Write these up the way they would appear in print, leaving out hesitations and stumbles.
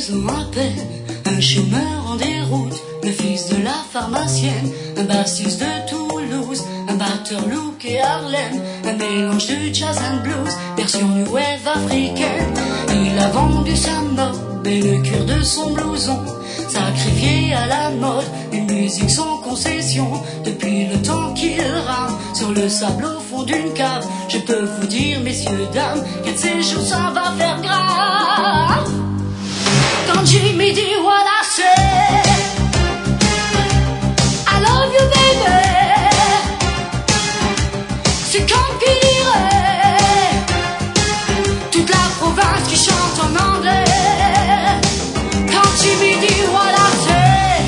ans à peine, un chômeur en déroute, le fils de la pharmacienne, un bassiste de Toulouse, un batteur look et Harlem, un mélange de jazz and blues, version new wave africaine. Il a vendu sa mob et le cuir de son blouson, sacrifié à la mode, une musique sans concession. Depuis le temps qu'il rame sur le sable au fond d'une cave, je peux vous dire, messieurs, dames, qu'un de ces jours ça va faire grave. Quand Jimmy dit what I say, I love you baby, c'est comme qui dirait toute la province qui chante en anglais. Quand Jimmy dit what I say,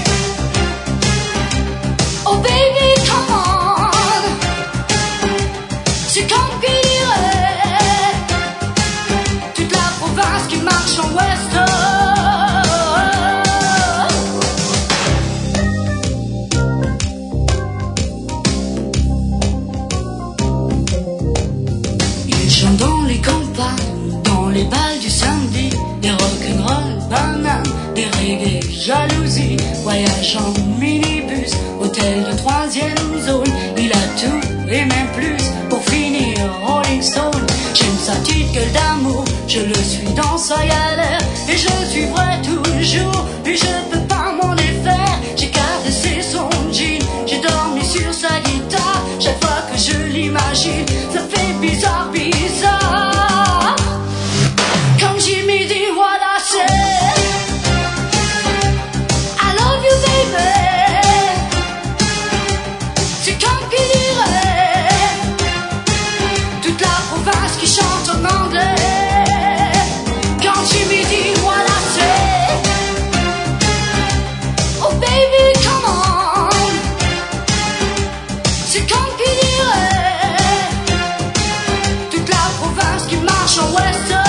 oh baby come on, c'est comme qui dirait toute la province qui marche en western. Dans les campagnes, dans les balles du samedi, des rock'n'roll, bananes, des reggae, jalousie, voyage en minibus, hôtel de 3e zone, il a tout et même plus pour finir Rolling Stone. J'aime sa petite gueule d'amour, je le suis dans sa galère et je le suivrai toujours, et je peux pas m'en défaire. J'ai caressé son jean, j'ai dormi sur sa guitare, chaque fois que je l'imagine, ça fait bizarre, bizarre. Comme Jimmy dit what I say, I love you baby, c'est comme qui dirait toute la province qui chante en anglais. Quand Jimmy dit what I say, oh baby come on, c'est comme qui dirait toute la province qui marche en western.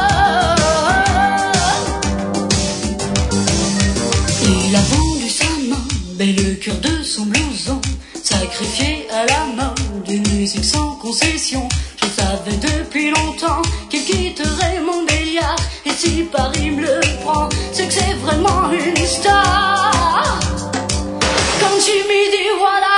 Il a vendu sa mob et le cœur de son blouson, sacrifié à la mode d'une musique sans concession. Je savais depuis longtemps qu'il quitterait mon Béliard, et si Paris me le prend, c'est que c'est vraiment une star. Quand Jimmy dit what